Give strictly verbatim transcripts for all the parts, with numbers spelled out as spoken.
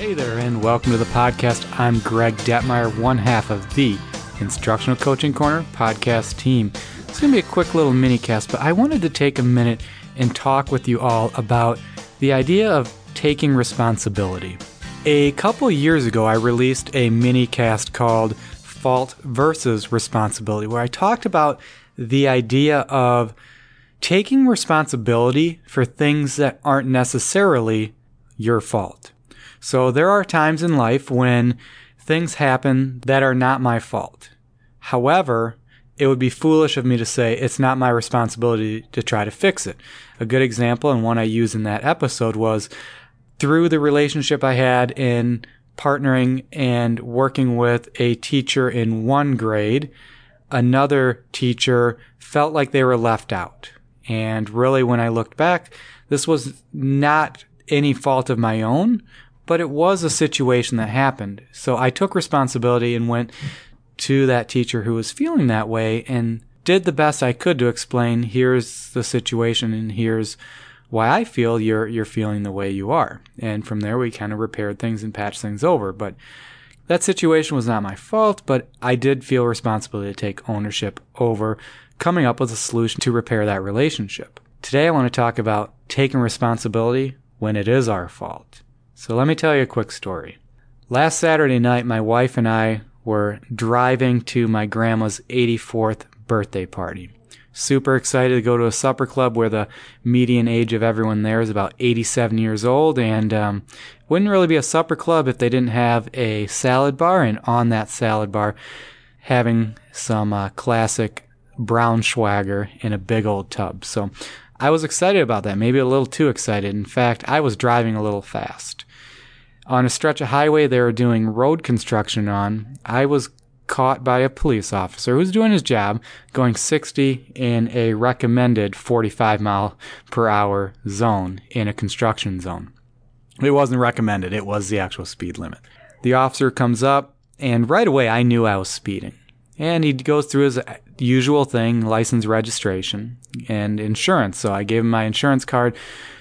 Hey there, and welcome to the podcast. I'm Greg Detmeyer, one half of the Instructional Coaching Corner podcast team. It's going to be a quick little mini cast, but I wanted to take a minute and talk with you all about the idea of taking responsibility. A couple years ago, I released a mini cast called Fault versus Responsibility, where I talked about the idea of taking responsibility for things that aren't necessarily your fault. So there are times in life when things happen that are not my fault. However, it would be foolish of me to say it's not my responsibility to try to fix it. A good example, and one I used in that episode, was through the relationship I had in partnering and working with a teacher in one grade, another teacher felt like they were left out. And really, when I looked back, this was not any fault of my own, but it was a situation that happened. So I took responsibility and went to that teacher who was feeling that way and did the best I could to explain, here's the situation and here's why I feel you're you're feeling the way you are. And from there, we kind of repaired things and patched things over. But that situation was not my fault, but I did feel responsibility to take ownership over coming up with a solution to repair that relationship. Today, I want to talk about taking responsibility when it is our fault. So let me tell you a quick story. Last Saturday night, my wife and I were driving to my grandma's eighty-fourth birthday party. Super excited to go to a supper club where the median age of everyone there is about eighty-seven years old, and um, wouldn't really be a supper club if they didn't have a salad bar, and on that salad bar having some uh, classic Braunschweiger in a big old tub. So I was excited about that, maybe a little too excited. In fact, I was driving a little fast. On a stretch of highway they were doing road construction on, I was caught by a police officer who was doing his job going sixty in a recommended forty-five mile per hour zone in a construction zone. It wasn't recommended, it was the actual speed limit. The officer comes up, and right away I knew I was speeding. And he goes through his usual thing, license, registration, and insurance. So I gave him my insurance card,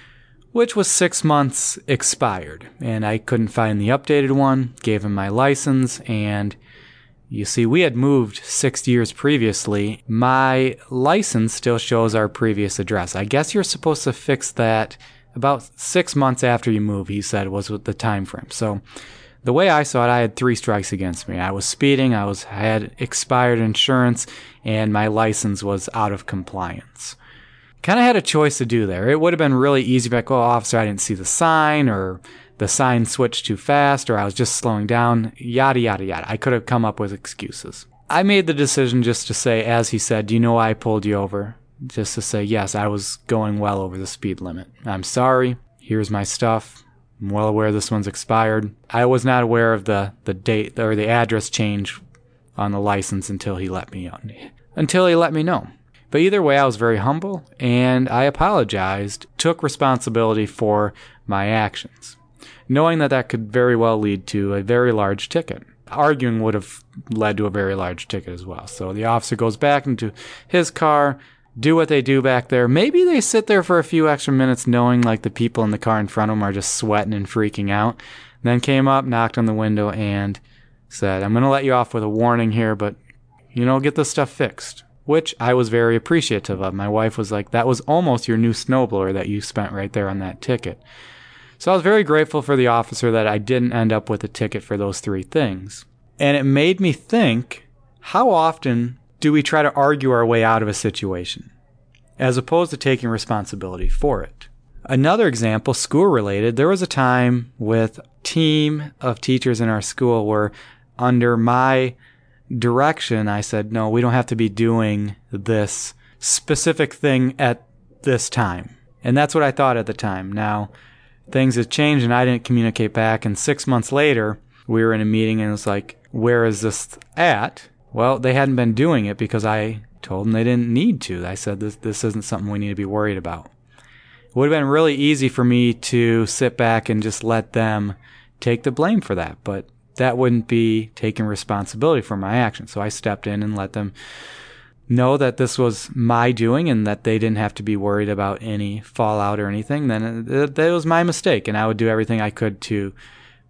which was six months expired. And I couldn't find the updated one, gave him my license, and you see, we had moved six years previously. My license still shows our previous address. I guess you're supposed to fix that about six months after you move, he said, was with the time frame. So the way I saw it, I had three strikes against me. I was speeding, I was had expired insurance, and my license was out of compliance. Kind of had a choice to do there. It would have been really easy if I go, oh, officer, I didn't see the sign, or the sign switched too fast, or I was just slowing down, yada, yada, yada. I could have come up with excuses. I made the decision just to say, as he said, do you know why I pulled you over? Just to say, yes, I was going well over the speed limit. I'm sorry. Here's my stuff. I'm well aware this one's expired. I was not aware of the, the date or the address change on the license until he let me on, until he let me know. But either way, I was very humble, and I apologized, took responsibility for my actions, knowing that that could very well lead to a very large ticket. Arguing would have led to a very large ticket as well. So the officer goes back into his car, do what they do back there. Maybe they sit there for a few extra minutes knowing like the people in the car in front of them are just sweating and freaking out. Then came up, knocked on the window, and said, I'm going to let you off with a warning here, but, you know, get this stuff fixed. Which I was very appreciative of. My wife was like, that was almost your new snowblower that you spent right there on that ticket. So I was very grateful for the officer that I didn't end up with a ticket for those three things. And it made me think, how often do we try to argue our way out of a situation, as opposed to taking responsibility for it? Another example, school-related, there was a time with a team of teachers in our school where under my direction, I said, no, we don't have to be doing this specific thing at this time. And that's what I thought at the time. Now, things have changed and I didn't communicate back. And six months later, we were in a meeting and it was like, where is this at? Well, they hadn't been doing it because I told them they didn't need to. I said, this, this isn't something we need to be worried about. It would have been really easy for me to sit back and just let them take the blame for that. But that wouldn't be taking responsibility for my actions. So I stepped in and let them know that this was my doing and that they didn't have to be worried about any fallout or anything. Then it, it was my mistake, and I would do everything I could to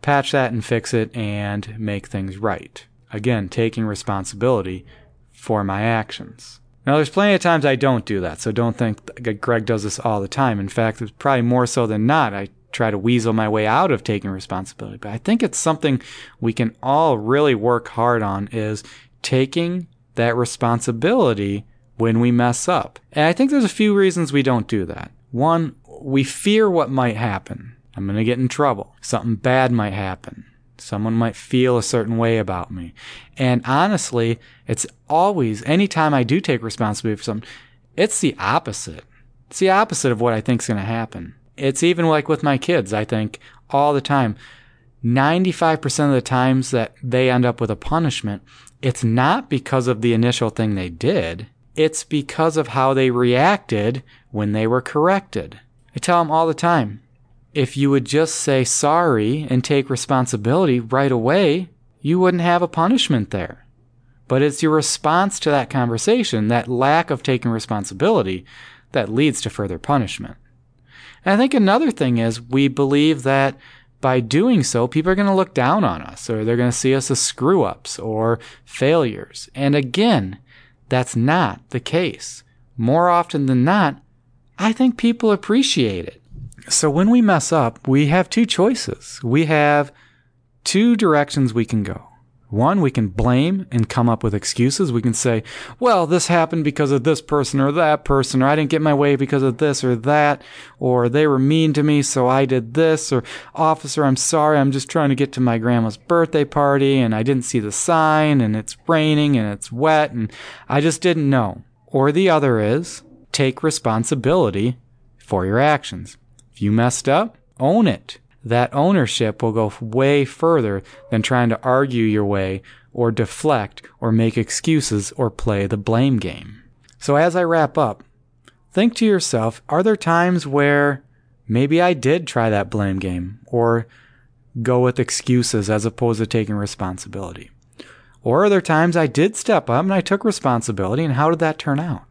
patch that and fix it and make things right. Again, taking responsibility for my actions. Now, there's plenty of times I don't do that, so don't think Greg does this all the time. In fact, it's probably more so than not. I try to weasel my way out of taking responsibility. But I think it's something we can all really work hard on, is taking that responsibility when we mess up. And I think there's a few reasons we don't do that. One, we fear what might happen. I'm going to get in trouble. Something bad might happen. Someone might feel a certain way about me. And honestly, it's always, anytime I do take responsibility for something, it's the opposite. It's the opposite of what I think is going to happen. It's even like with my kids, I think, all the time. ninety-five percent of the times that they end up with a punishment, it's not because of the initial thing they did. It's because of how they reacted when they were corrected. I tell them all the time, if you would just say sorry and take responsibility right away, you wouldn't have a punishment there. But it's your response to that conversation, that lack of taking responsibility, that leads to further punishment. And I think another thing is we believe that by doing so, people are going to look down on us, or they're going to see us as screw-ups or failures. And again, that's not the case. More often than not, I think people appreciate it. So when we mess up, we have two choices. We have two directions we can go. One, we can blame and come up with excuses. We can say, well, this happened because of this person or that person, or I didn't get my way because of this or that, or they were mean to me, so I did this, or officer, I'm sorry, I'm just trying to get to my grandma's birthday party, and I didn't see the sign, and it's raining, and it's wet, and I just didn't know. Or the other is, take responsibility for your actions. If you messed up, own it. That ownership will go way further than trying to argue your way or deflect or make excuses or play the blame game. So as I wrap up, think to yourself, are there times where maybe I did try that blame game or go with excuses as opposed to taking responsibility? Or are there times I did step up and I took responsibility, and how did that turn out?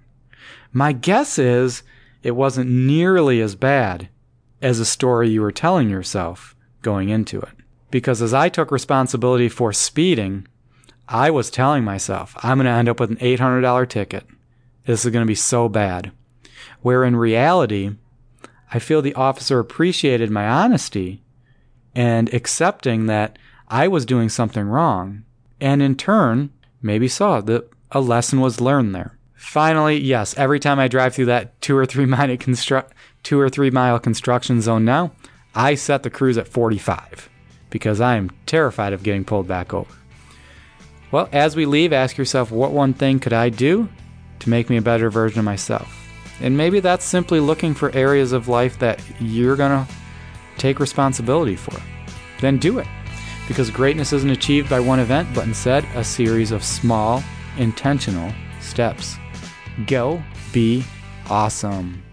My guess is it wasn't nearly as bad as a story you were telling yourself going into it. Because as I took responsibility for speeding, I was telling myself, I'm going to end up with an eight hundred dollars ticket. This is going to be so bad. Where in reality, I feel the officer appreciated my honesty and accepting that I was doing something wrong, and in turn, maybe saw that a lesson was learned there. Finally, yes, every time I drive through that two or three mile construct two or three mile construction zone now, I set the cruise at forty-five because I am terrified of getting pulled back over. Well, as we leave, ask yourself, what one thing could I do to make me a better version of myself? And maybe that's simply looking for areas of life that you're going to take responsibility for. Then do it. Because greatness isn't achieved by one event, but instead a series of small, intentional steps. Go be awesome.